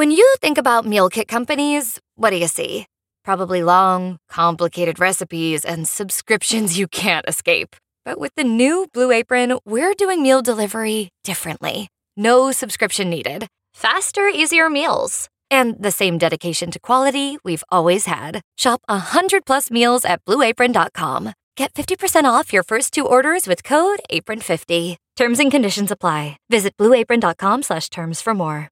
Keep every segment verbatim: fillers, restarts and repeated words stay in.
When you think about meal kit companies, what do you see? Probably long, complicated recipes and subscriptions you can't escape. But with the new Blue Apron, we're doing meal delivery differently. No subscription needed. Faster, easier meals. And the same dedication to quality we've always had. Shop one hundred plus meals at blue apron dot com. Get fifty percent off your first two orders with code apron fifty. Terms and conditions apply. Visit blue apron dot com slash terms for more.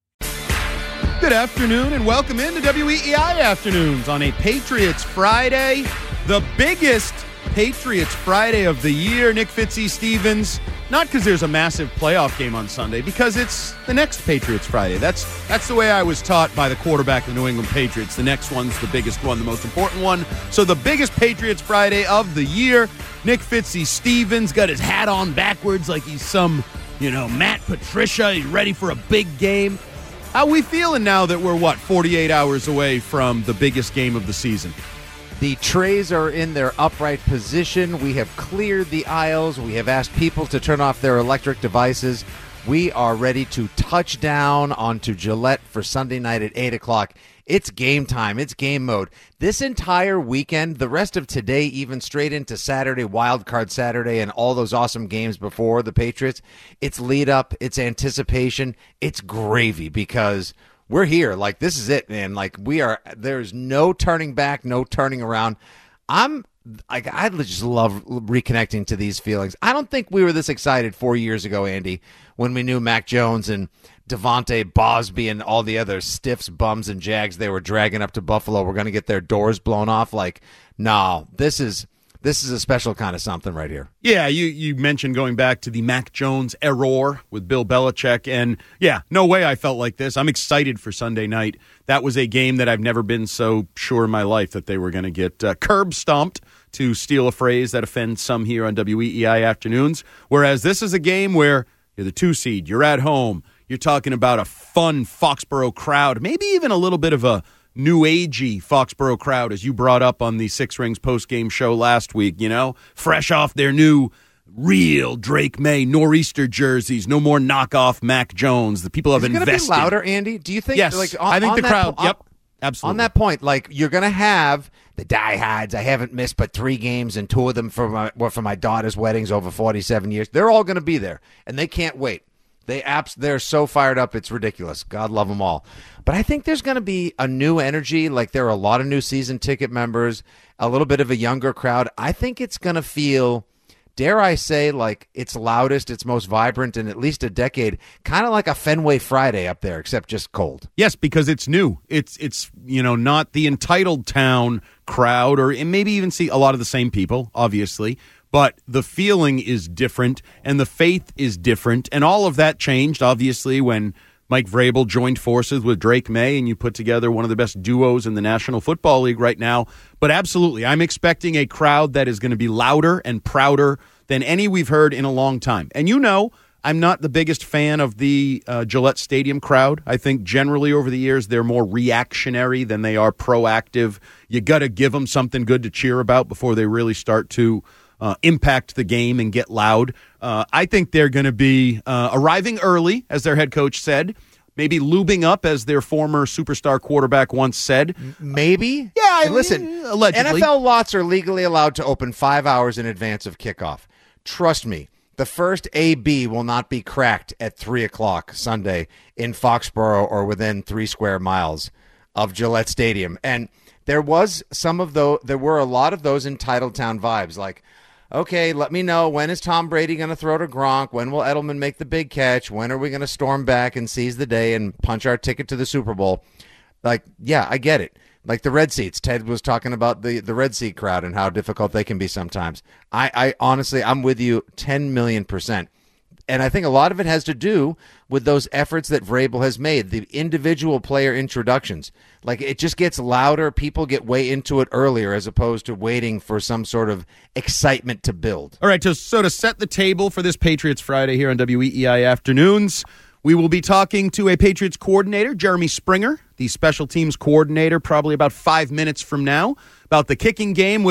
Good afternoon and welcome into W E E I Afternoons on a Patriots Friday, the biggest Patriots Friday of the year. Nick Fitzy-Stevens, not because there's a massive playoff game on Sunday, because it's the next Patriots Friday. That's that's the way I was taught by the quarterback of the New England Patriots. The next one's the biggest one, the most important one. So the biggest Patriots Friday of the year. Nick Fitzy-Stevens got his hat on backwards like he's some, you know, Matt Patricia. He's ready for a big game. How we feeling now that we're, what, forty-eight hours away from the biggest game of the season? The trays are in their upright position. We have cleared the aisles. We have asked people to turn off their electric devices. We are ready to touch down onto Gillette for Sunday night at eight o'clock. It's game time. It's game mode. This entire weekend, the rest of today, even straight into Saturday, Wild Card Saturday, and all those awesome games before the Patriots, it's lead up, it's anticipation, it's gravy because we're here. Like, this is it, man. Like, we are, there's no turning back, no turning around. I'm, like, I just love reconnecting to these feelings. I don't think we were this excited four years ago, Andy, when we knew Mac Jones and Devontae Bosby and all the other stiffs, bums, and jags they were dragging up to Buffalo were going to get their doors blown off. Like, no, this is this is a special kind of something right here. Yeah, you, you mentioned going back to the Mac Jones error with Bill Belichick, and yeah, no way I felt like this. I'm excited for Sunday night. That was a game that I've never been so sure in my life that they were going to get uh, curb stomped, to steal a phrase that offends some here on W E E I Afternoons, whereas this is a game where you're the two seed, you're at home, you're talking about a fun Foxborough crowd, maybe even a little bit of a new agey Foxborough crowd, as you brought up on the Six Rings post-game show last week, you know, fresh off their new real Drake May nor'easter jerseys, no more knockoff Mac Jones. The people have Is it invested. Be louder, Andy? Do you think? Yes, like, on, I think on the that crowd, po- yep, absolutely. On that point, like, you're going to have the diehards. I haven't missed but three games, and two of them for my, were for my daughter's weddings over forty-seven years. They're all going to be there, and they can't wait. They apps they're so fired up, it's ridiculous. God love them all. But I think there's going to be a new energy. Like, there are a lot of new season ticket members, a little bit of a younger crowd. I think it's going to feel, dare I say, like it's loudest, it's most vibrant in at least a decade, kind of like a Fenway Friday up there, except just cold. Yes, because it's new. It's, it's you know, not the entitled town crowd, or and maybe even see a lot of the same people, obviously. But the feeling is different, and the faith is different, and all of that changed, obviously, when Mike Vrabel joined forces with Drake May, and you put together one of the best duos in the National Football League right now. But absolutely, I'm expecting a crowd that is going to be louder and prouder than any we've heard in a long time. And you know, I'm not the biggest fan of the uh, Gillette Stadium crowd. I think generally over the years they're more reactionary than they are proactive. You got to give them something good to cheer about before they really start to Uh, impact the game and get loud. Uh, I think they're going to be uh, arriving early, as their head coach said, maybe lubing up, as their former superstar quarterback once said. Maybe? Yeah, I and listen, mean, allegedly. N F L lots are legally allowed to open five hours in advance of kickoff. Trust me, the first A B will not be cracked at three o'clock Sunday in Foxborough or within three square miles of Gillette Stadium. And there was some of those, there were a lot of those entitled town vibes, like, okay, let me know, when is Tom Brady going to throw to Gronk? When will Edelman make the big catch? When are we going to storm back and seize the day and punch our ticket to the Super Bowl? Like, yeah, I get it. Like the red seats. Ted was talking about the, the red seat crowd and how difficult they can be sometimes. I, I honestly, I'm with you ten million percent. And I think a lot of it has to do with those efforts that Vrabel has made, the individual player introductions. Like, it just gets louder. People get way into it earlier as opposed to waiting for some sort of excitement to build. All right, so, so to set the table for this Patriots Friday here on W E E I Afternoons, we will be talking to a Patriots coordinator, Jeremy Springer, the special teams coordinator, probably about five minutes from now, about the kicking game, which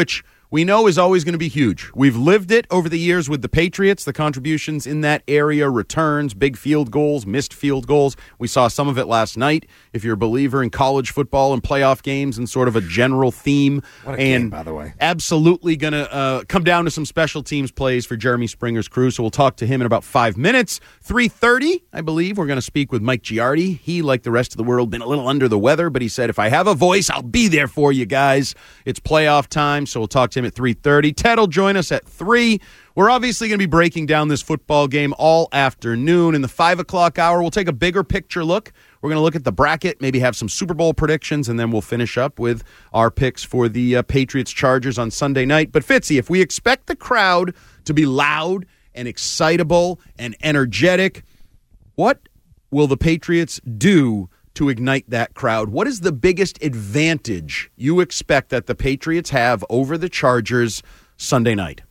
we know is always going to be huge. We've lived it over the years with the Patriots, the contributions in that area, returns, big field goals, missed field goals. We saw some of it last night, if you're a believer in college football and playoff games and sort of a general theme. What a and game, by the way. Absolutely going to uh, come down to some special teams plays for Jeremy Springer's crew, so we'll talk to him in about five minutes. three thirty, I believe, we're going to speak with Mike Giardi. He, like the rest of the world, been a little under the weather, but he said, if I have a voice, I'll be there for you guys. It's playoff time, so we'll talk to him at three thirty. Ted will join us at three. We're obviously going to be breaking down this football game all afternoon. In the five o'clock hour, we'll take a bigger picture look. We're going to look at the bracket, maybe have some Super Bowl predictions, and then we'll finish up with our picks for the uh, Patriots-Chargers on Sunday night. But, Fitzy, if we expect the crowd to be loud and excitable and energetic, what will the Patriots do to ignite that crowd? What is the biggest advantage you expect that the Patriots have over the Chargers Sunday night?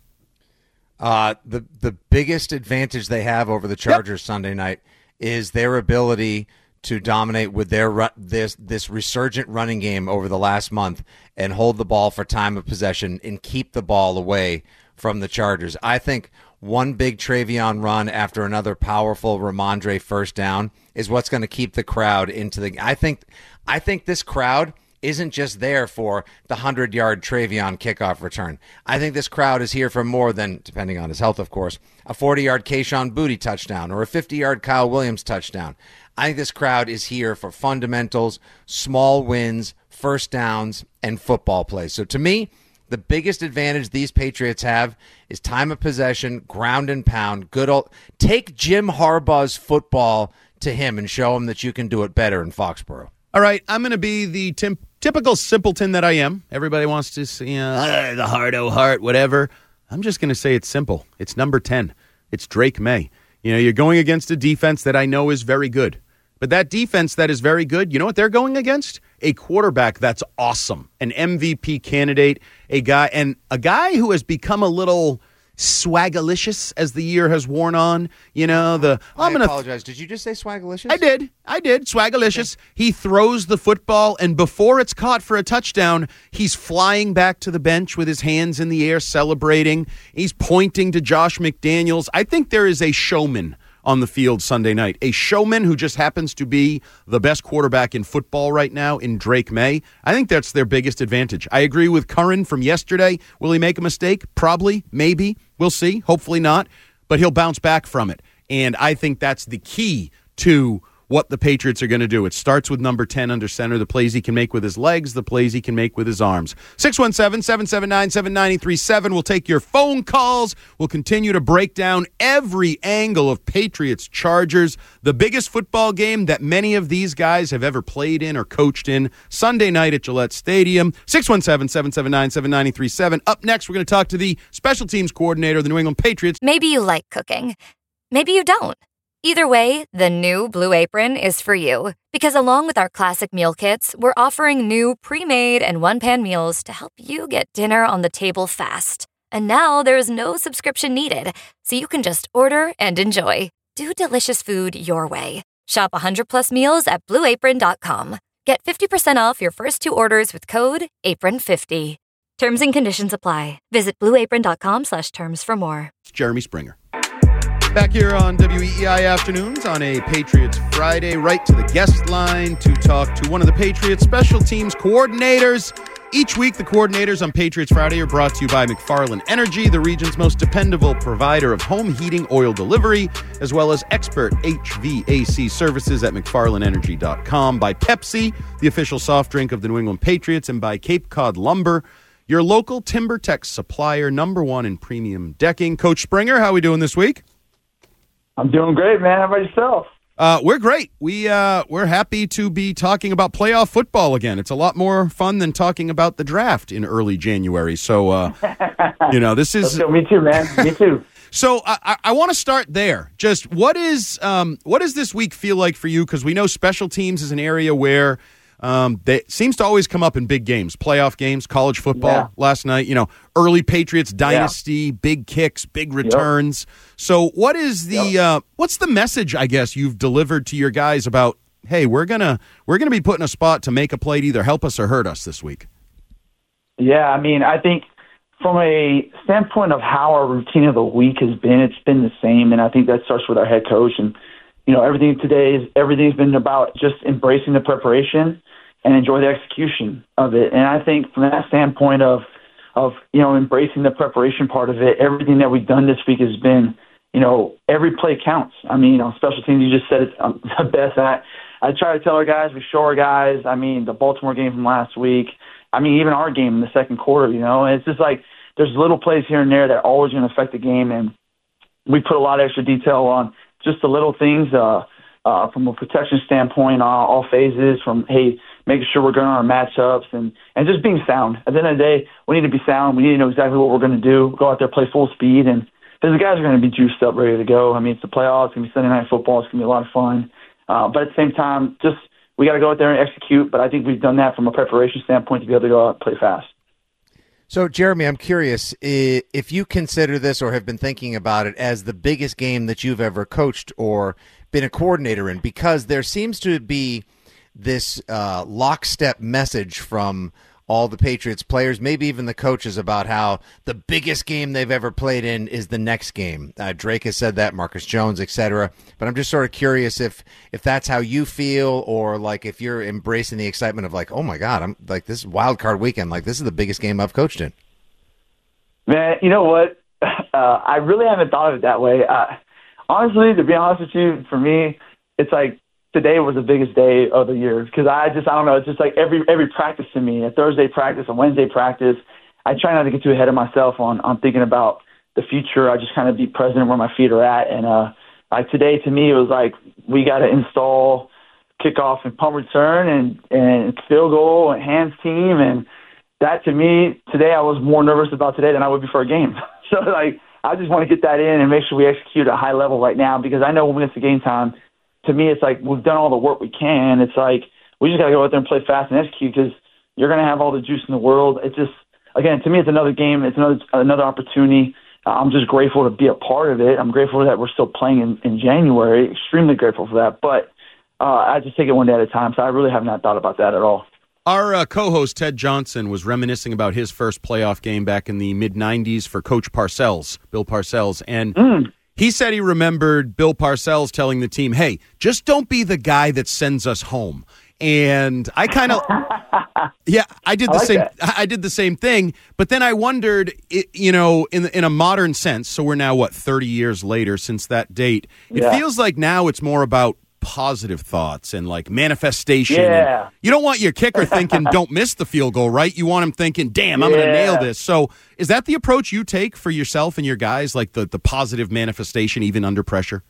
Uh, the the biggest advantage they have over the Chargers yep. Sunday night is their ability to dominate with their ru- this this resurgent running game over the last month and hold the ball for time of possession and keep the ball away from the Chargers. I think one big Travion run after another powerful Ramondre first down is what's going to keep the crowd into the. I think I think this crowd isn't just there for the hundred-yard Travion kickoff return. I think this crowd is here for more than, depending on his health, of course, a forty-yard Kayshon Boutte touchdown or a fifty-yard Kyle Williams touchdown. I think this crowd is here for fundamentals, small wins, first downs, and football plays. So to me, the biggest advantage these Patriots have is time of possession, ground and pound, good old. Take Jim Harbaugh's football to him and show him that you can do it better in Foxborough. All right, I'm going to be the tim- typical simpleton that I am. Everybody wants to say, you know, ah, the heart, oh heart, whatever. I'm just going to say it's simple. It's number ten. It's Drake May. You know, you're going against a defense that I know is very good. But that defense that is very good, you know what they're going against? A quarterback that's awesome, an M V P candidate, a guy, and a guy who has become a little swagalicious as the year has worn on. You know, the I I'm gonna apologize. Did you just say swagalicious? I did. I did. Swagalicious. Okay. He throws the football, and before it's caught for a touchdown, he's flying back to the bench with his hands in the air, celebrating. He's pointing to Josh McDaniels. I think there is a showman on the field Sunday night, a showman who just happens to be the best quarterback in football right now in Drake May. I think that's their biggest advantage. I agree with Curran from yesterday. Will he make a mistake? Probably, maybe. We'll see. Hopefully not. But he'll bounce back from it. And I think that's the key to what the Patriots are going to do. It starts with number ten under center, the plays he can make with his legs, the plays he can make with his arms. six one seven, seven seven nine, seven nine three seven. We'll take your phone calls. We'll continue to break down every angle of Patriots-Chargers, the biggest football game that many of these guys have ever played in or coached in, Sunday night at Gillette Stadium. six one seven, seven seven nine, seven nine three seven. Up next, we're going to talk to the special teams coordinator of the New England Patriots. Maybe you like cooking. Maybe you don't. Either way, the new Blue Apron is for you. Because along with our classic meal kits, we're offering new pre-made and one-pan meals to help you get dinner on the table fast. And now there's no subscription needed, so you can just order and enjoy. Do delicious food your way. Shop one hundred plus meals at blue apron dot com. Get fifty percent off your first two orders with code apron fifty. Terms and conditions apply. Visit blue apron dot com slash terms for more. It's Jeremy Springer. Back here on W E E I Afternoons on a Patriots Friday, right to the guest line to talk to one of the Patriots special teams coordinators. Each week, the coordinators on Patriots Friday are brought to you by McFarland Energy, the region's most dependable provider of home heating oil delivery, as well as expert H V A C services at mcfarland energy dot com, by Pepsi, the official soft drink of the New England Patriots, and by Cape Cod Lumber, your local TimberTech supplier, number one in premium decking. Coach Springer, how are we doing this week? I'm doing great, man. How about yourself? Uh, we're great. We, uh, we're happy to be talking about playoff football again. It's a lot more fun than talking about the draft in early January. So, uh, you know, this is... me too, man. Me too. So I, I, I want to start there. Just what is um, what does this week feel like for you? Because we know special teams is an area where um, they seems to always come up in big games, playoff games, college football yeah. last night, you know, early Patriots dynasty, yeah. big kicks, big returns. Yep. So what is the yep. uh, what's the message, I guess, you've delivered to your guys about, hey, we're gonna we're gonna be put in a spot to make a play to either help us or hurt us this week? Yeah, I mean, I think from a standpoint of how our routine of the week has been, it's been the same, and I think that starts with our head coach. And you know, everything today is everything's been about just embracing the preparation and enjoy the execution of it. And I think from that standpoint of of you know embracing the preparation part of it, everything that we've done this week has been, you know, every play counts. I mean, on special teams, you just said it um, the best. I I try to tell our guys, we show our guys. I mean, the Baltimore game from last week. I mean, even our game in the second quarter, you know, and it's just like there's little plays here and there that are always going to affect the game, and we put a lot of extra detail on just the little things uh, uh, from a protection standpoint, all, all phases, from, hey, making sure we're going on our matchups and, and just being sound. At the end of the day, we need to be sound. We need to know exactly what we're going to do, go out there, play full speed, and because the guys are going to be juiced up, ready to go. I mean, it's the playoffs. It's going to be Sunday Night Football. It's going to be a lot of fun. Uh, but at the same time, just we got to go out there and execute, but I think we've done that from a preparation standpoint to be able to go out and play fast. So, Jeremy, I'm curious if you consider this or have been thinking about it as the biggest game that you've ever coached or been a coordinator in, because there seems to be this uh, lockstep message from all the Patriots players, maybe even the coaches, about how the biggest game they've ever played in is the next game. Uh, Drake has said that, Marcus Jones, et cetera. But I'm just sort of curious if if that's how you feel, or like if you're embracing the excitement of like, oh my God, I'm like, this is wild card weekend. Like, this is the biggest game I've coached in. Man, you know what? Uh, I really haven't thought of it that way. Uh, honestly, to be honest with you, for me, it's like, today was the biggest day of the year because I just, I don't know, it's just like every every practice to me, a Thursday practice, a Wednesday practice, I try not to get too ahead of myself on, on thinking about the future. I just kind of be present where my feet are at. And uh, like today, to me, it was like we got to install kickoff and punt return and, and field goal and hands team. And that, to me, today I was more nervous about today than I would be for a game. So, like, I just want to get that in and make sure we execute at a high level right now because I know when it's the game time, to me, it's like we've done all the work we can. It's like we just got to go out there and play fast and execute because you're going to have all the juice in the world. It's just, again, to me, it's another game. It's another another opportunity. Uh, I'm just grateful to be a part of it. I'm grateful that we're still playing in, in January. Extremely grateful for that. But uh, I just take it one day at a time, so I really have not thought about that at all. Our uh, co-host, Ted Johnson, was reminiscing about his first playoff game back in the mid nineties for Coach Parcells, Bill Parcells. And mm. he said he remembered Bill Parcells telling the team, hey, just don't be the guy that sends us home. And I kind of, yeah, I did the I like same. That. I did the same thing. But then I wondered, it, you know, in in a modern sense. So we're now what thirty years later since that date. It yeah. feels like now it's more about positive thoughts and like manifestation. Yeah. And you don't want your kicker thinking, "Don't miss the field goal," right? You want him thinking, "Damn, I'm yeah. going to nail this." So is that the approach you take for yourself and your guys, like the the positive manifestation even under pressure?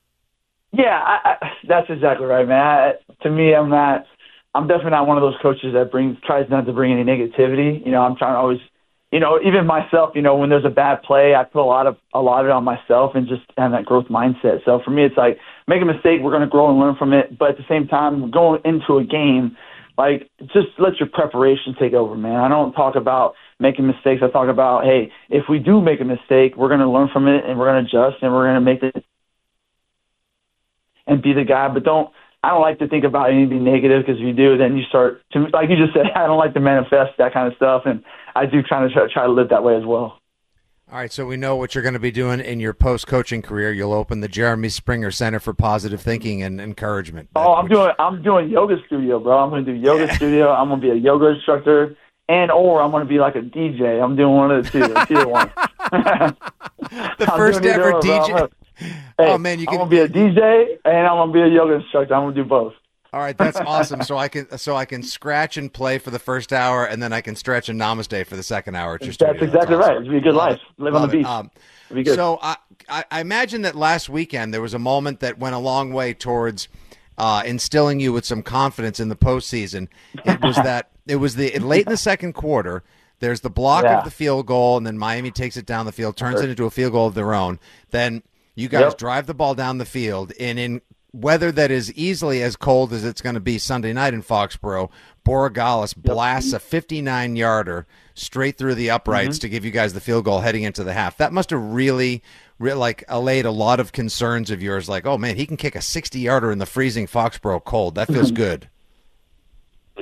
Yeah, I, I, that's exactly right, man. I, to me, I'm not. I'm definitely not one of those coaches that brings tries not to bring any negativity. You know, I'm trying to always, you know, even myself. You know, when there's a bad play, I put a lot of a lot of it on myself and just have that growth mindset. So for me, it's like make a mistake, we're going to grow and learn from it. But at the same time, going into a game, like just let your preparation take over, man. I don't talk about making mistakes. I talk about, hey, if we do make a mistake, we're going to learn from it and we're going to adjust and we're going to make it. And be the guy, but don't. I don't like to think about anything negative because if you do, then you start to, like you just said. I don't like to manifest that kind of stuff, and I do kind of try, try to live that way as well. All right, so we know what you're going to be doing in your post-coaching career. You'll open the Jeremy Springer Center for Positive Thinking and Encouragement. That, oh, I'm which... doing I'm doing yoga studio, bro. I'm going to do yoga yeah. studio. I'm going to be a yoga instructor, and or I'm going to be like a D J. I'm doing one of the two. It's either one. The first ever D J. Hey, oh man, you can I'm gonna be a D J and I'm gonna be a yoga instructor. I'm gonna do both. All right, that's awesome. So I can so I can scratch and play for the first hour, and then I can stretch and namaste for the second hour. At your that's studio. exactly that's right. awesome. It'll be a good Love life. It. Live Love on the beach. Um, It'll be good. So I, I I imagine that last weekend there was a moment that went a long way towards uh, instilling you with some confidence in the postseason. It was that it was the late in the second quarter. There's the block yeah. of the field goal, and then Miami takes it down the field, turns sure. it into a field goal of their own. Then you guys yep. drive the ball down the field, and in weather that is easily as cold as it's going to be Sunday night in Foxborough, Borregales yep. blasts a fifty-nine-yarder straight through the uprights mm-hmm. to give you guys the field goal heading into the half. That must have really, really like allayed a lot of concerns of yours, like, oh, man, he can kick a sixty-yarder in the freezing Foxborough cold. That feels good.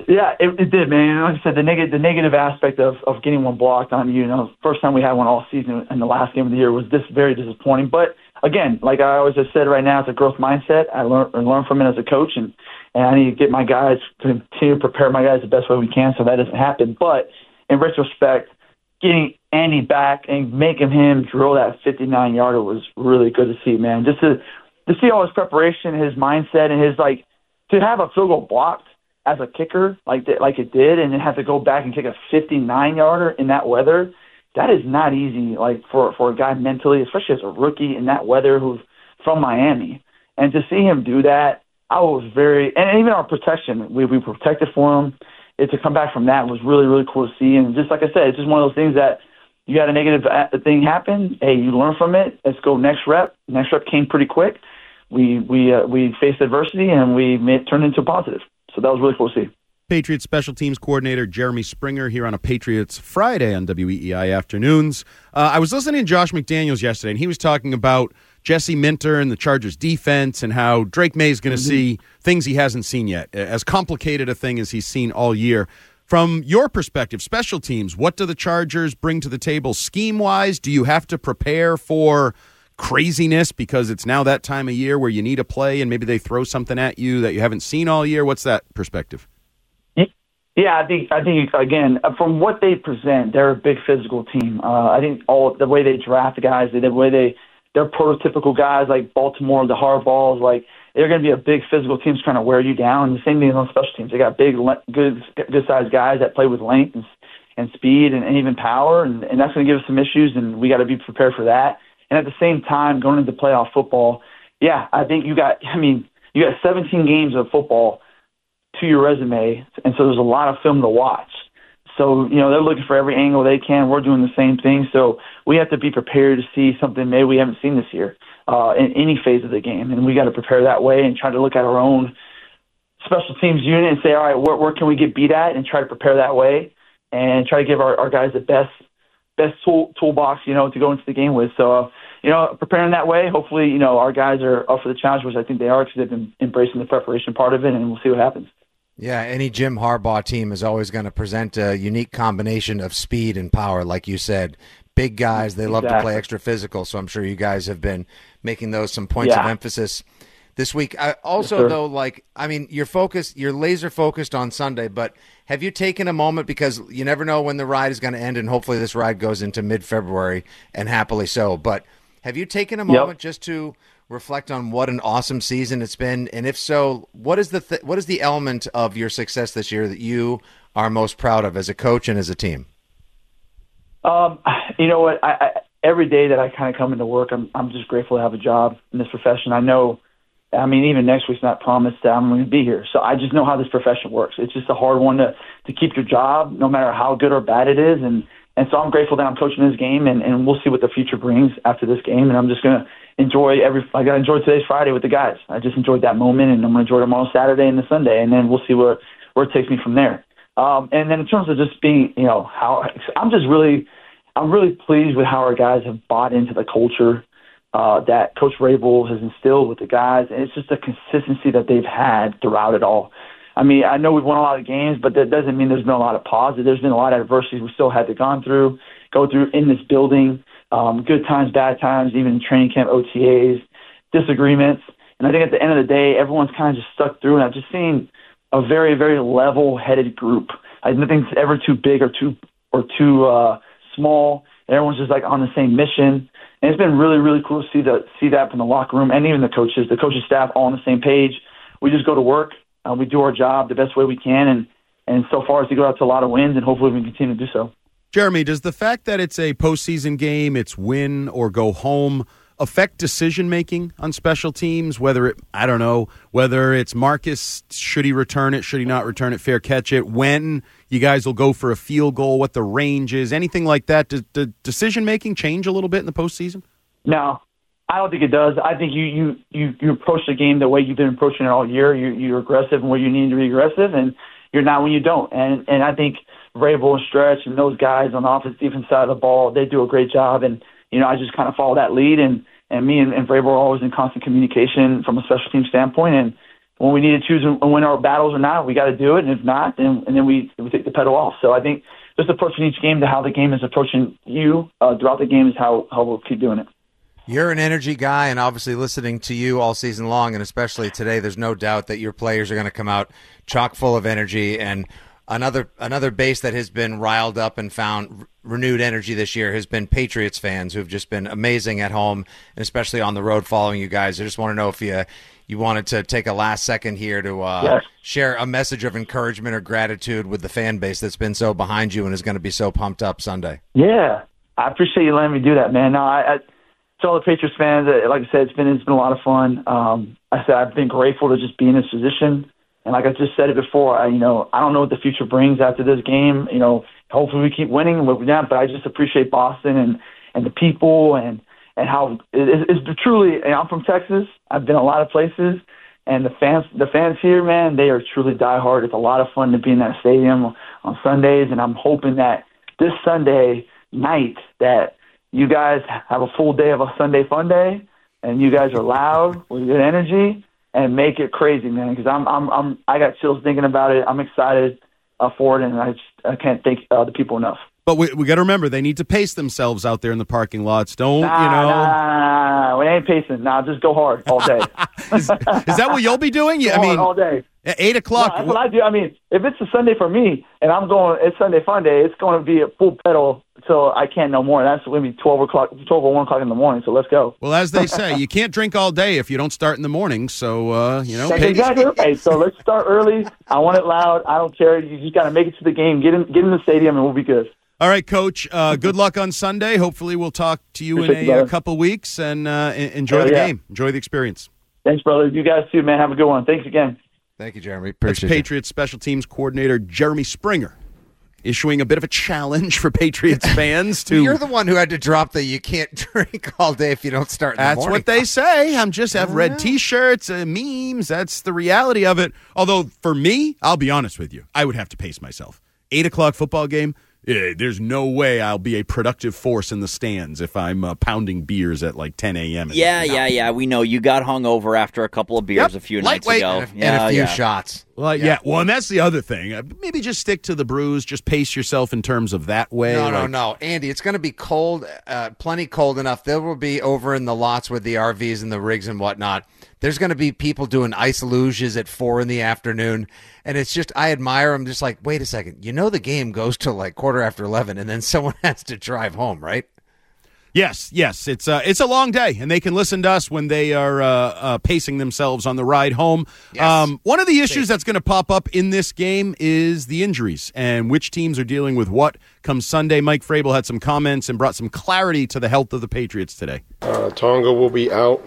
Yeah, it, it did, man. Like I said, the negative the negative aspect of, of getting one blocked on you, you know, first time we had one all season, and the last game of the year was this very disappointing. But again, like I always have said, right now it's a growth mindset. I learn I learn from it as a coach, and, and I need to get my guys to continue to prepare my guys the best way we can so that doesn't happen. But in retrospect, getting Andy back and making him drill that fifty-nine yarder was really good to see, man. Just to to see all his preparation, his mindset, and his like to have a field goal blocked as a kicker like that, like it did, and then have to go back and kick a fifty-nine yarder in that weather. That is not easy, like for for a guy mentally, especially as a rookie in that weather who's from Miami. And to see him do that, I was very, and even our protection, we we protected for him. It, to come back from that was really, really cool to see. And just like I said, it's just one of those things that you got a negative thing happen. Hey, you learn from it. Let's go next rep. Next rep came pretty quick. We we uh, we faced adversity and we made it turn into a positive. So that was really cool to see. Patriots special teams coordinator Jeremy Springer here on a Patriots Friday on W E E I Afternoons. Uh, I was listening to Josh McDaniels yesterday, and he was talking about Jesse Minter and the Chargers defense and how Drake May is going to mm-hmm. see things he hasn't seen yet, as complicated a thing as he's seen all year. From your perspective, special teams, what do the Chargers bring to the table scheme-wise? Do you have to prepare for craziness because it's now that time of year where you need a play and maybe they throw something at you that you haven't seen all year? What's that perspective? Yeah, I think I think again from what they present, they're a big physical team. Uh, I think all the way they draft the guys, the way they they're prototypical guys like Baltimore, the hardballs, like they're going to be a big physical team trying to wear you down. And the same thing on special teams. They got big, good, good sized guys that play with length and, and speed and, and even power, and, and that's going to give us some issues, and we got to be prepared for that. And at the same time, going into playoff football, yeah, I think you got. I mean, you got seventeen games of football to your resume, and so there's a lot of film to watch. So, you know, they're looking for every angle they can. We're doing the same thing. So we have to be prepared to see something maybe we haven't seen this year uh, in any phase of the game. And we got to prepare that way and try to look at our own special teams unit and say, all right, where, where can we get beat at, and try to prepare that way and try to give our, our guys the best best tool, toolbox, you know, to go into the game with. So, uh, you know, preparing that way, hopefully, you know, our guys are up for the challenge, which I think they are because they've been embracing the preparation part of it, and we'll see what happens. Yeah, any Jim Harbaugh team is always going to present a unique combination of speed and power, like you said. Big guys, they love exactly. to play extra physical, so I'm sure you guys have been making those some points yeah. of emphasis this week. I, also, yes, though, like, I mean, you're focused, you're laser focused on Sunday, but have you taken a moment, because you never know when the ride is going to end, and hopefully this ride goes into mid-February, and happily so, but have you taken a moment yep. just to reflect on what an awesome season it's been, and if so, what is the th- what is the element of your success this year that you are most proud of as a coach and as a team? Um, you know what? I, I, every day that I kind of come into work, I'm I'm just grateful to have a job in this profession. I know, I mean, even next week's not promised that I'm going to be here, so I just know how this profession works. It's just a hard one to to keep your job, no matter how good or bad it is, and and so I'm grateful that I'm coaching this game, and, and we'll see what the future brings after this game, and I'm just going to enjoy every. I got to enjoy today's Friday with the guys. I just enjoyed that moment, and I'm going to enjoy tomorrow Saturday and the Sunday, and then we'll see where where it takes me from there. Um, and then in terms of just being, you know, how I'm just really, I'm really pleased with how our guys have bought into the culture uh, that Coach Vrabel has instilled with the guys, and it's just a consistency that they've had throughout it all. I mean, I know we've won a lot of games, but that doesn't mean there's been a lot of positive. There's been a lot of adversity we still had to gone through, go through in this building. Um, good times, bad times, even in training camp, O T As, disagreements. And I think at the end of the day, everyone's kind of just stuck through. And I've just seen a very, very level-headed group. I nothing's ever too big or too or too uh, small. Everyone's just like on the same mission. And it's been really, really cool to see that see that from the locker room and even the coaches, the coaching staff, all on the same page. We just go to work. Uh, we do our job the best way we can. And, and so far, as we go out to a lot of wins, and hopefully we can continue to do so. Jeremy, does the fact that it's a postseason game, it's win or go home, affect decision-making on special teams? Whether it, I don't know, whether it's Marcus, should he return it, should he not return it, fair catch it, when you guys will go for a field goal, what the range is, anything like that? Does, does decision-making change a little bit in the postseason? No, I don't think it does. I think you you, you, you approach the game the way you've been approaching it all year. You, you're aggressive where you need to be aggressive, and you're not when you don't. And and I think Vrabel and Stretch and those guys on the offense defense side of the ball, they do a great job. And, you know, I just kind of follow that lead. And, and me and, and Vrabel are always in constant communication from a special team standpoint. And when we need to choose and win our battles or not, we got to do it. And if not, then and then we we take the pedal off. So I think just approaching each game to how the game is approaching you uh, throughout the game is how, how we'll keep doing it. You're an energy guy, and obviously listening to you all season long, and especially today, there's no doubt that your players are going to come out chock full of energy. And another another base that has been riled up and found renewed energy this year has been Patriots fans who've just been amazing at home, and especially on the road following you guys. I just want to know if you you wanted to take a last second here to uh, yes. share a message of encouragement or gratitude with the fan base that's been so behind you and is going to be so pumped up Sunday. Yeah, I appreciate you letting me do that, man. No, I, I to all the Patriots fans, like I said, it's been it's been a lot of fun. Um, I said I've been grateful to just be in this position, and like I just said it before, I, you know, I don't know what the future brings after this game. You know, hopefully we keep winning, but but I just appreciate Boston and, and the people and and how it, it's truly. And I'm from Texas. I've been a lot of places, and the fans the fans here, man, they are truly diehard. It's a lot of fun to be in that stadium on Sundays, and I'm hoping that this Sunday night that you guys have a full day of a Sunday fun day, and you guys are loud with good energy, and make it crazy, man. Because I'm, I'm, I'm, I got chills thinking about it. I'm excited uh, for it, and I, just, I can't thank uh, the people enough. But we we got to remember they need to pace themselves out there in the parking lots. Don't nah, you know? Nah, nah, nah, we ain't pacing. Nah, just go hard all day. is, is that what you'll be doing? Go I mean, all day. At eight o'clock. No, that's what I do. I mean, if it's a Sunday for me and I'm going, it's Sunday fun day, it's going to be a full pedal until I can't no more. That's going to be twelve o'clock, twelve or one o'clock in the morning. So let's go. Well, as they say, you can't drink all day if you don't start in the morning. So, uh, you know. That's pay- exactly right. So let's start early. I want it loud. I don't care. You just got to make it to the game. Get in, get in the stadium, and we'll be good. All right, Coach. Uh, good luck on Sunday. Hopefully, we'll talk to you Appreciate in a, you, a couple weeks and uh, enjoy Hell the yeah. game. Enjoy the experience. Thanks, brother. You guys too, man. Have a good one. Thanks again. Thank you, Jeremy. That's Appreciate Patriots Special Teams Coordinator Jeremy Springer issuing a bit of a challenge for Patriots fans to. You're the one who had to drop the you can't drink all day if you don't start in That's the morning. what they say. I'm just have red T-shirts, uh, memes. That's the reality of it. Although for me, I'll be honest with you, I would have to pace myself. Eight o'clock football game. Yeah, there's no way I'll be a productive force in the stands if I'm uh, pounding beers at like ten a.m. Yeah, yeah, yeah. We know you got hungover after a couple of beers Yep. a few Lightweight. nights ago. And a, yeah, and a few yeah. shots. Well, yeah. Well, and that's the other thing. Uh, maybe just stick to the brews. Just pace yourself in terms of that way. No, no, like- no. Andy, it's going to be cold, uh, plenty cold enough. There will be over in the lots with the R Vs and the rigs and whatnot. There's going to be people doing ice luges at four in the afternoon. And it's just, I admire them. Just like, wait a second. You know the game goes to like quarter after eleven, and then someone has to drive home, right? Yes, yes. It's uh, it's a long day, and they can listen to us when they are uh, uh, pacing themselves on the ride home. Yes. Um, one of the issues that's going to pop up in this game is the injuries and which teams are dealing with what come Sunday. Mike Vrabel had some comments and brought some clarity to the health of the Patriots today. Uh, Tonga will be out.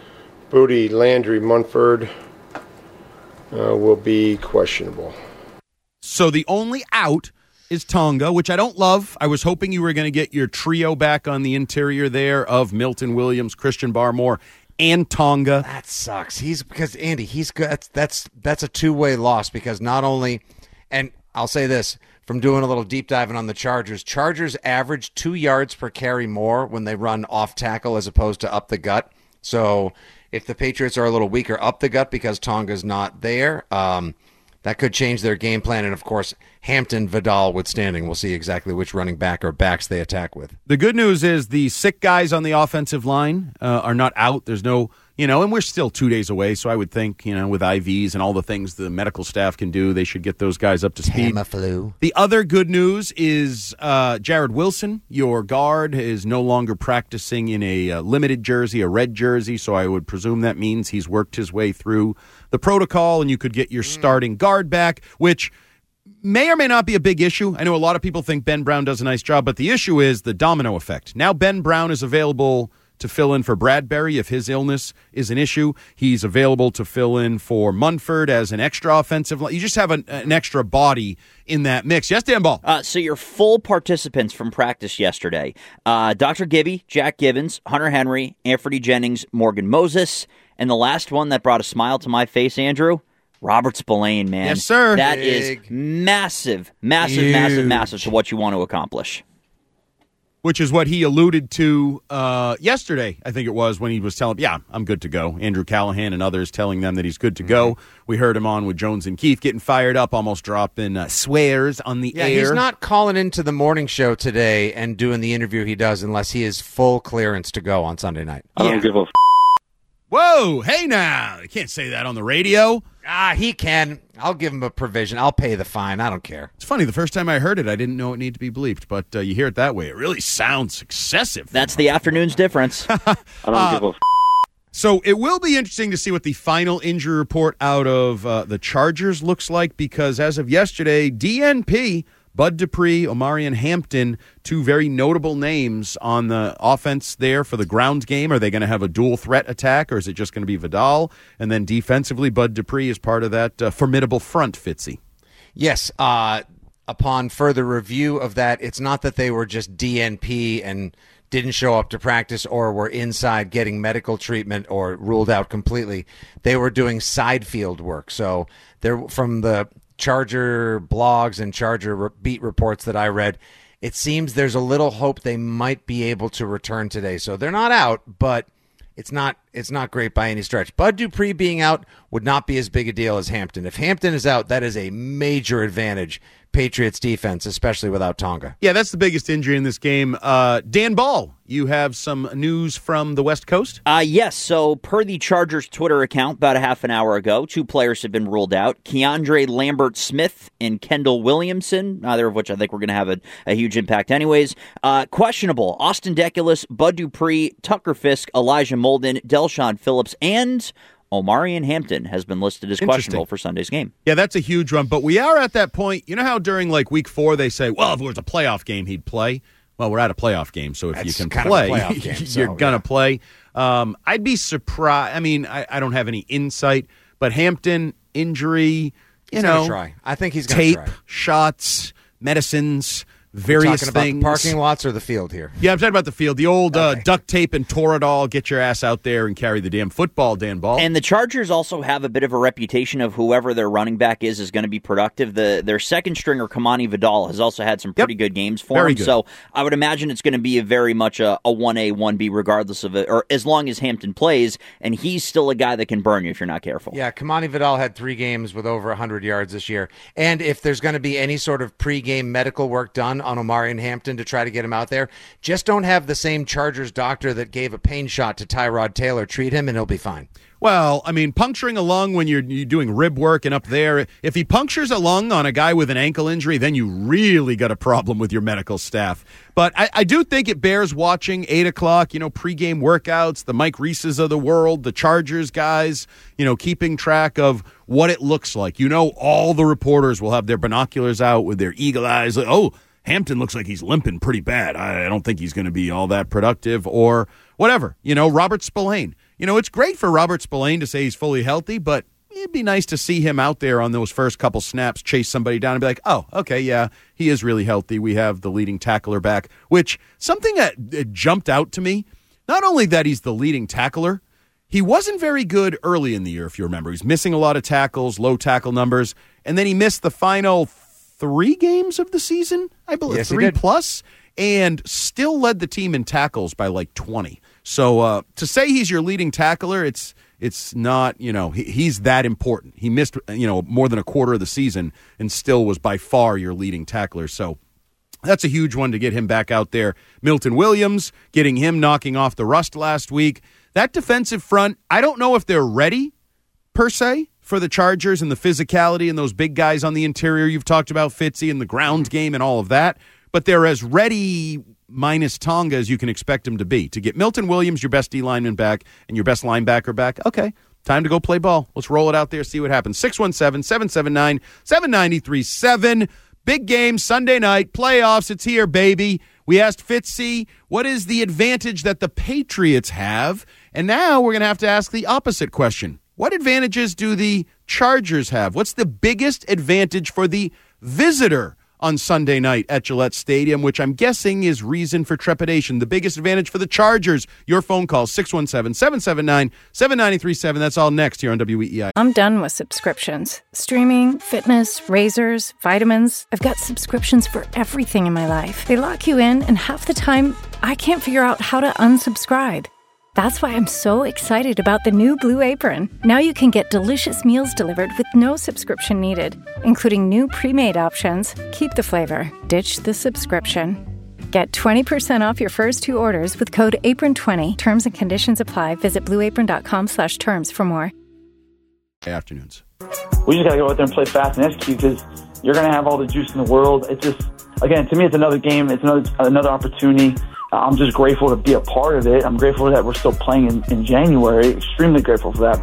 Booty, Landry, Munford uh, will be questionable. So the only out is Tonga, which I don't love. I was hoping you were going to get your trio back on the interior there of Milton Williams, Christian Barmore, and Tonga. That sucks. He's because Andy, he's good. That's that's, that's a two way loss because not only, and I'll say this from doing a little deep diving on the Chargers. Chargers average two yards per carry more when they run off tackle as opposed to up the gut. So if the Patriots are a little weaker up the gut because Tonga's not there, um, that could change their game plan. And, of course, Hampton, Vidal withstanding. We'll see exactly which running back or backs they attack with. The good news is the sick guys on the offensive line uh, are not out. There's no, you know, and we're still two days away. So I would think, you know, with I Vs and all the things the medical staff can do, they should get those guys up to speed. Tamiflu. The other good news is uh, Jared Wilson, your guard, is no longer practicing in a uh, limited jersey, a red jersey. So I would presume that means he's worked his way through the protocol and you could get your starting guard back, which may or may not be a big issue. I know a lot of people think Ben Brown does a nice job, but the issue is the domino effect. Now Ben Brown is available to fill in for Bradbury if his illness is an issue. He's available to fill in for Munford as an extra offensive line. You just have an, an extra body in that mix. Yes, Dan Ball? Uh, so your full participants from practice yesterday, uh, Doctor Gibby, Jack Gibbons, Hunter Henry, Anthony Jennings, Morgan Moses, and the last one that brought a smile to my face, Andrew, Robert Spillane, man. Yes, sir. That Big. is massive, massive, Huge. massive, massive to what you want to accomplish. which is what he alluded to uh, yesterday, I think it was, when he was telling, yeah, I'm good to go. Andrew Callahan and others telling them that he's good to go. Mm-hmm. We heard him on with Jones and Keith getting fired up, almost dropping uh, swears on the yeah, air. He's not calling into the morning show today and doing the interview he does unless he has full clearance to go on Sunday night. I don't yeah. give a f- Whoa, hey now. You can't say that on the radio. Ah, he can. I'll give him a provision. I'll pay the fine. I don't care. It's funny. The first time I heard it, I didn't know it needed to be bleeped, but uh, you hear it that way. It really sounds excessive. That's the afternoon's difference. I don't Uh, give a f- So it will be interesting to see what the final injury report out of uh, the Chargers looks like, because as of yesterday, D N P, Bud Dupree, Omarion Hampton, two very notable names on the offense there for the ground game. Are they going to have a dual threat attack, or is it just going to be Vidal? And then defensively, Bud Dupree is part of that uh, formidable front, Fitzy. Yes. Uh, upon further review of that, it's not that they were just D N P and didn't show up to practice or were inside getting medical treatment or ruled out completely. They were doing side field work. So they're from the Charger blogs and Charger re- beat reports that I read, it seems there's a little hope they might be able to return today. So they're not out, but it's not it's not great by any stretch. Bud Dupree being out would not be as big a deal as Hampton. If Hampton is out, that is a major advantage. Patriots defense, especially without Tonga. Yeah, that's the biggest injury in this game. Uh, Dan Ball, you have some news from the West Coast? Uh, yes, so per the Chargers Twitter account about a half an hour ago, two players have been ruled out. Keandre Lambert-Smith and Kendall Williamson, neither of which I think we're going to have a, a huge impact anyways. Uh, questionable, Austin Deculus, Bud Dupree, Tucker Fisk, Elijah Molden, Delshon Phillips, and Omarion Hampton has been listed as questionable for Sunday's game. Yeah, that's a huge one. But we are at that point. You know how during like week four they say, well, if it was a playoff game, he'd play? Well, we're at a playoff game, so if That's you can kind play, of a playoff game, so, you're going to yeah. play. Um, I'd be surprised. I mean, I, I don't have any insight, but Hampton, injury, you He's know, gonna try. I think he's going to tape, try. shots, medicines, We're various talking about things. the parking lots or the field here? Yeah, I'm talking about the field. The old uh, Okay. duct tape and Toradol. Get your ass out there and carry the damn football, Dan Ball. And the Chargers also have a bit of a reputation of whoever their running back is is going to be productive. The Their second stringer, Kamani Vidal, has also had some pretty Yep. good games for Very him. good. So I would imagine it's going to be a very much a, a one A, one B regardless of it, or as long as Hampton plays, and he's still a guy that can burn you if you're not careful. Yeah, Kamani Vidal had three games with over one hundred yards this year. And if there's going to be any sort of pregame medical work done on Omarion Hampton to try to get him out there, just don't have the same Chargers doctor that gave a pain shot to Tyrod Taylor treat him, and he'll be fine. Well, I mean, puncturing a lung when you're, you're doing rib work and up there, if he punctures a lung on a guy with an ankle injury, then you really got a problem with your medical staff. But I, I do think it bears watching eight o'clock, you know, pregame workouts, the Mike Reeses of the world, the Chargers guys, you know, keeping track of what it looks like. You know, all the reporters will have their binoculars out with their eagle eyes. Like, oh, Hampton looks like he's limping pretty bad. I don't think he's going to be all that productive or whatever. You know, Robert Spillane. You know, it's great for Robert Spillane to say he's fully healthy, but it'd be nice to see him out there on those first couple snaps, chase somebody down and be like, oh, okay, yeah, he is really healthy. We have the leading tackler back, which something that that jumped out to me, not only that he's the leading tackler, he wasn't very good early in the year, if you remember. He's missing a lot of tackles, low tackle numbers, and then he missed the final three games of the season, I believe, Yes, he three did. plus, and still led the team in tackles by like twenty. So uh, to say he's your leading tackler, it's it's not, you know, he, he's that important. He missed, you know, more than a quarter of the season and still was by far your leading tackler. So that's a huge one to get him back out there. Milton Williams, getting him knocking off the rust last week. That defensive front, I don't know if they're ready, per se, for the Chargers and the physicality and those big guys on the interior you've talked about, Fitzy, and the ground game and all of that. But they're as ready, minus Tonga, as you can expect them to be. To get Milton Williams, your best D lineman back, and your best linebacker back, okay, time to go play ball. Let's roll it out there, see what happens. six one seven, seven seven nine, seven nine three seven. Big game, Sunday night, playoffs, it's here, baby. We asked Fitzy, what is the advantage that the Patriots have? And now we're going to have to ask the opposite question. What advantages do the Chargers have? What's the biggest advantage for the visitor on Sunday night at Gillette Stadium, which I'm guessing is reason for trepidation. The biggest advantage for the Chargers. Your phone call, six one seven, seven seven nine, seven nine three seven. That's all next here on W E E I. I'm done with subscriptions. Streaming, fitness, razors, vitamins. I've got subscriptions for everything in my life. They lock you in, and half the time, I can't figure out how to unsubscribe. That's why I'm so excited about the new Blue Apron. Now you can get delicious meals delivered with no subscription needed, including new pre-made options. Keep the flavor, ditch the subscription. Get twenty percent off your first two orders with code apron twenty. Terms and conditions apply. Visit blueapron.com slash terms for more. Afternoons. We just got to go out there and play fast and execute because you're going to have all the juice in the world. It's just, again, to me, it's another game. It's another another opportunity. I'm just grateful to be a part of it. I'm grateful that we're still playing in, in January. Extremely grateful for that.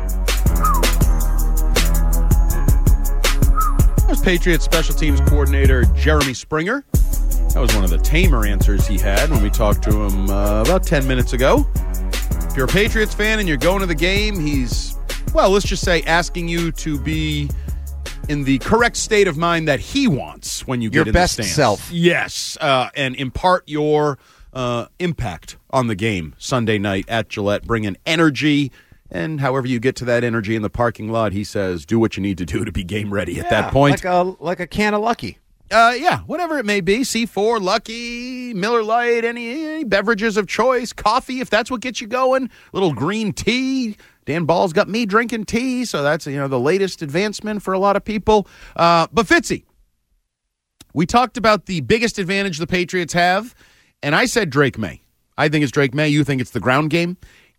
There's Patriots special teams coordinator Jeremy Springer. That was one of the tamer answers he had when we talked to him uh, about ten minutes ago. If you're a Patriots fan and you're going to the game, he's, well, let's just say asking you to be in the correct state of mind that he wants when you get Your in best the stands. self. Yes, uh, and impart your uh, impact on the game Sunday night at Gillette. Bring in energy, and however you get to that energy in the parking lot, he says, do what you need to do to be game ready Yeah, at that point. Like a, like a can of Lucky. Uh, yeah, whatever it may be. C four, Lucky, Miller Lite, any, any beverages of choice, coffee, if that's what gets you going, little green tea. Dan Ball's got me drinking tea, so that's, you know, the latest advancement for a lot of people. Uh, but Fitzy, we talked about the biggest advantage the Patriots have, and I said Drake May. I think it's Drake May. You think it's the ground game.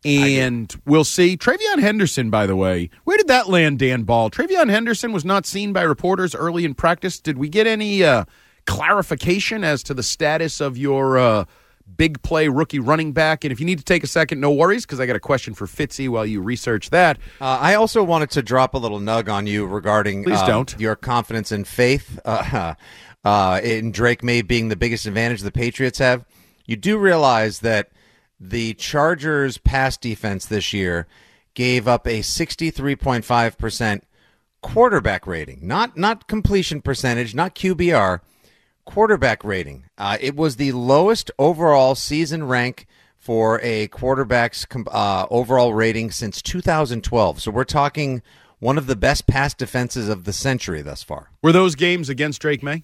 And we'll see. Travion Henderson, by the way, where did that land, Dan Ball? Travion Henderson was not seen by reporters early in practice. Did we get any uh, clarification as to the status of your uh, big play rookie running back? And if you need to take a second, no worries, because I got a question for Fitzy while you research that. Uh, I also wanted to drop a little nug on you regarding Please uh, don't. your confidence and faith uh, uh, in Drake May being the biggest advantage the Patriots have. You do realize that the Chargers' pass defense this year gave up a sixty-three point five percent quarterback rating, not not completion percentage, not Q B R, quarterback rating. Uh, it was the lowest overall season rank for a quarterback's uh, overall rating since two thousand twelve. So we're talking one of the best pass defenses of the century thus far. Were those games against Drake May?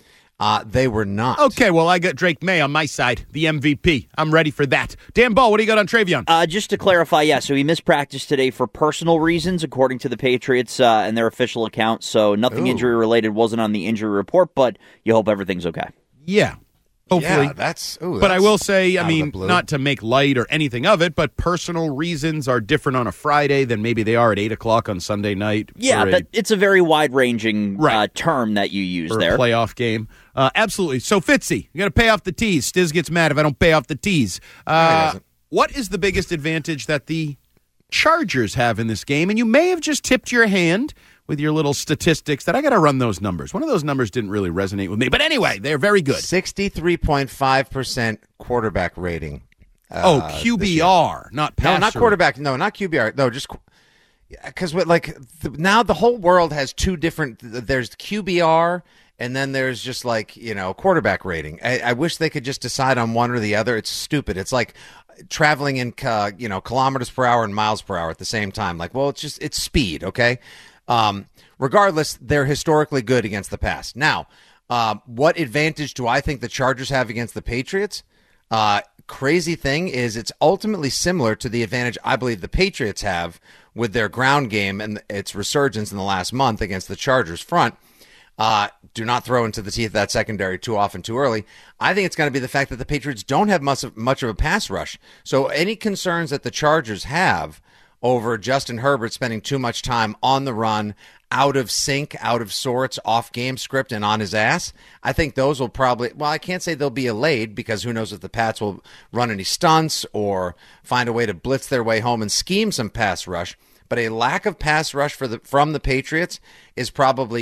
Uh, they were not. Okay, well, I got Drake May on my side, the M V P. I'm ready for that. Dan Ball, what do you got on Travion? Uh, just to clarify, yeah, so he missed practice today for personal reasons, according to the Patriots uh, and their official account. So nothing Ooh. injury-related wasn't on the injury report, but you hope everything's okay. Yeah. Hopefully. Yeah, that's. Ooh, But I that's will say, I out of the mean, blue. not to make light or anything of it, but personal reasons are different on a Friday than maybe they are at eight o'clock on Sunday night. Yeah, for a, but it's a very wide-ranging Right. uh, term that you use for there. a playoff game. Uh, absolutely. So, Fitzy, you got to pay off the tees. Stiz gets mad if I don't pay off the tees. No, he Uh, doesn't. what is the biggest advantage that the Chargers have in this game? And you may have just tipped your hand with your little statistics that I got to run those numbers. One of those numbers didn't really resonate with me. But anyway, they're very good. sixty-three point five percent quarterback rating. Uh, oh, Q B R, not passer. No, not quarterback. No, not Q B R. No, just because like the, now the whole world has two different. There's Q B R, and then there's just like you know quarterback rating. I, I wish they could just decide on one or the other. It's stupid. It's like traveling in uh, you know kilometers per hour and miles per hour at the same time. Like, well, it's just it's speed. Okay. Um, regardless, they're historically good against the pass. Now, uh, what advantage do I think the Chargers have against the Patriots? Uh, crazy thing is it's ultimately similar to the advantage I believe the Patriots have with their ground game and its resurgence in the last month against the Chargers front. Uh, do not throw into the teeth of that secondary too often, too early. I think it's going to be the fact that the Patriots don't have much of, much of a pass rush. So any concerns that the Chargers have over Justin Herbert spending too much time on the run, out of sync, out of sorts, off game script, and on his ass, I think those will probably, well, I can't say they'll be allayed because who knows if the Pats will run any stunts or find a way to blitz their way home and scheme some pass rush. But a lack of pass rush for the from the Patriots is probably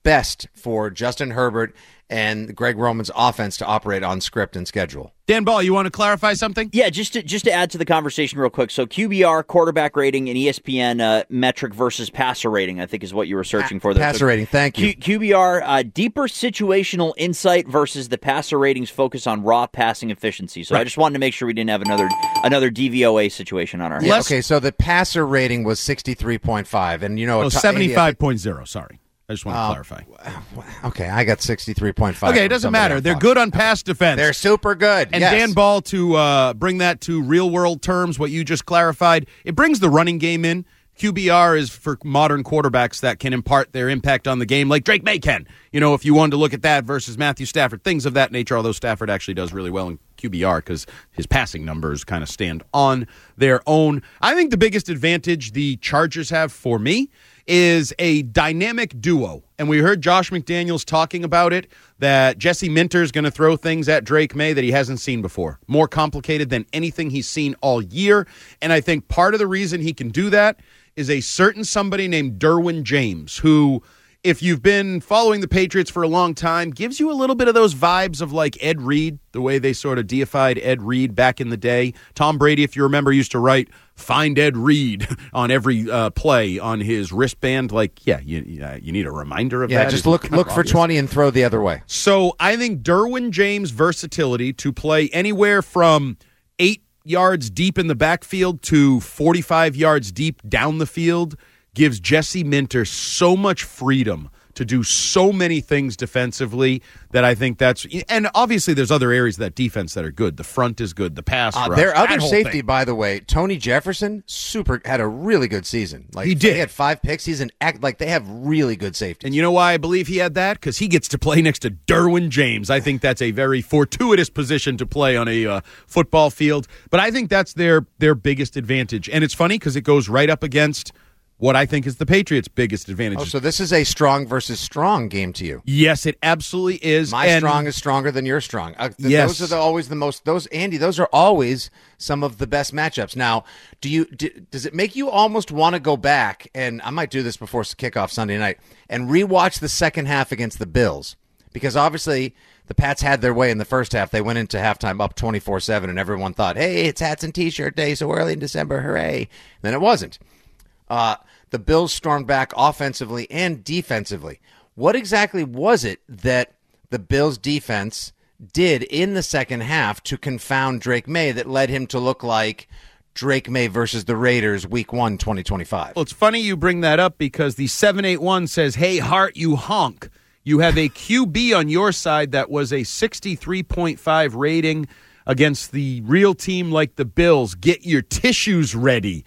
best for Justin Herbert and Greg Roman's offense to operate on script and schedule. Dan Ball, you want to clarify something? Yeah, just to, just to add to the conversation real quick. So Q B R, quarterback rating, and E S P N uh, metric versus passer rating, I think is what you were searching for there. Passer so rating, thank you. Q- QBR, uh, deeper situational insight versus the passer ratings focus on raw passing efficiency. So right. I just wanted to make sure we didn't have another another D V O A situation on our hands. Yeah, okay, so the passer rating was sixty-three point five, and you know... Oh, seventy-five point oh, sorry. I just want to uh, clarify. Okay, I got sixty-three point five. Okay, it doesn't matter. They're good on pass defense. They're super good. And yes. Dan Ball, to uh, bring that to real-world terms, what you just clarified, it brings the running game in. Q B R is for modern quarterbacks that can impart their impact on the game like Drake May can. You know, if you wanted to look at that versus Matthew Stafford, things of that nature, although Stafford actually does really well in Q B R because his passing numbers kind of stand on their own. I think the biggest advantage the Chargers have for me is a dynamic duo. And we heard Josh McDaniels talking about it, that Jesse Minter's going to throw things at Drake May that he hasn't seen before. More complicated than anything he's seen all year. And I think part of the reason he can do that is a certain somebody named Derwin James, who, if you've been following the Patriots for a long time, gives you a little bit of those vibes of like Ed Reed, the way they sort of deified Ed Reed back in the day. Tom Brady, if you remember, used to write, "Find Ed Reed" on every uh, play on his wristband. Like, yeah, you uh, you need a reminder of yeah, that. Yeah, just look look for twenty and throw the other way. So I think Derwin James' versatility to play anywhere from eight yards deep in the backfield to forty-five yards deep down the field gives Jesse Minter so much freedom to do so many things defensively that I think that's – and obviously there's other areas of that defense that are good. The front is good. The pass uh, rush. Their other safety, thing. by the way, Tony Jefferson, super had a really good season. Like, he did. He had five picks. He's an act like they have really good safety. And you know why I believe he had that? Because he gets to play next to Derwin James. I think that's a very fortuitous position to play on a uh, football field. But I think that's their their biggest advantage. And it's funny because it goes right up against – what I think is the Patriots' biggest advantage. Oh, so this is a strong versus strong game to you. Yes, it absolutely is. My and strong is stronger than your strong. Uh, th- yes. Those are the, always the most, those, Andy, those are always some of the best matchups. Now, do you do, does it make you almost want to go back, and I might do this before kickoff Sunday night, and rewatch the second half against the Bills? Because obviously the Pats had their way in the first half. They went into halftime up twenty-four seven, and everyone thought, hey, it's hats and T-shirt day so early in December, hooray. And then it wasn't. Uh, the Bills stormed back offensively and defensively. What exactly was it that the Bills' defense did in the second half to confound Drake May that led him to look like Drake May versus the Raiders week one, twenty twenty-five? Well, it's funny you bring that up because the seven eight one says, hey, Hart, you honk. You have a Q B on your side that was a sixty-three point five rating against the real team like the Bills. Get your tissues ready.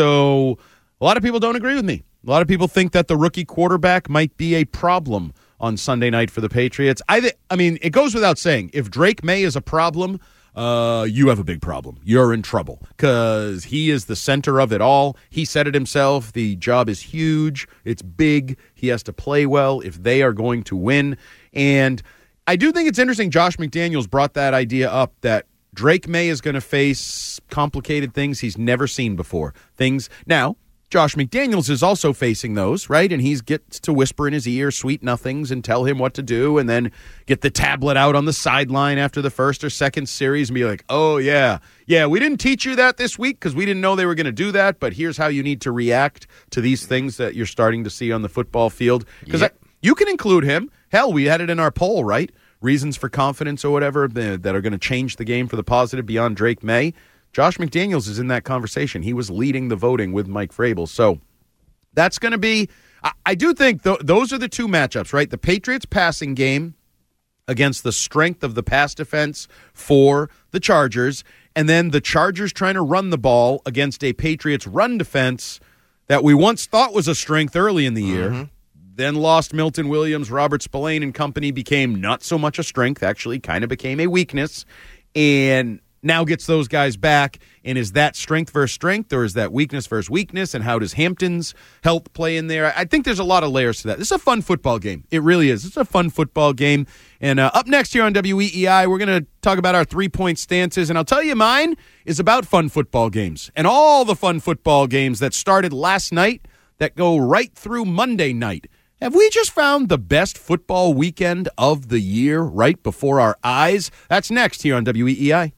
So a lot of people don't agree with me. A lot of people think that the rookie quarterback might be a problem on Sunday night for the Patriots. I, th- I mean, it goes without saying, if Drake May is a problem, uh, you have a big problem. You're in trouble because he is the center of it all. He said it himself. The job is huge. It's big. He has to play well if they are going to win. And I do think it's interesting Josh McDaniels brought that idea up that Drake May is going to face complicated things he's never seen before. Things now, Josh McDaniels is also facing those, right? And he gets to whisper in his ear sweet nothings and tell him what to do and then get the tablet out on the sideline after the first or second series and be like, oh, yeah, yeah, we didn't teach you that this week because we didn't know they were going to do that, but here's how you need to react to these things that you're starting to see on the football field. Because yep. you can include him. Hell, we had it in our poll, right? Reasons for confidence or whatever that are going to change the game for the positive beyond Drake May. Josh McDaniels is in that conversation. He was leading the voting with Mike Vrabel. So that's going to be I, – I do think th- those are the two matchups, right? The Patriots passing game against the strength of the pass defense for the Chargers, and then the Chargers trying to run the ball against a Patriots run defense that we once thought was a strength early in the year. Mm-hmm. Then lost Milton Williams, Robert Spillane and company, became not so much a strength, actually kind of became a weakness, and – now gets those guys back, and is that strength versus strength, or is that weakness versus weakness, and how does Hampton's health play in there? I think there's a lot of layers to that. This is a fun football game. It really is. It's a fun football game. And uh, up next here on W E E I, we're going to talk about our three-point stances, and I'll tell you mine is about fun football games, and all the fun football games that started last night that go right through Monday night. Have we just found the best football weekend of the year right before our eyes? That's next here on W E E I.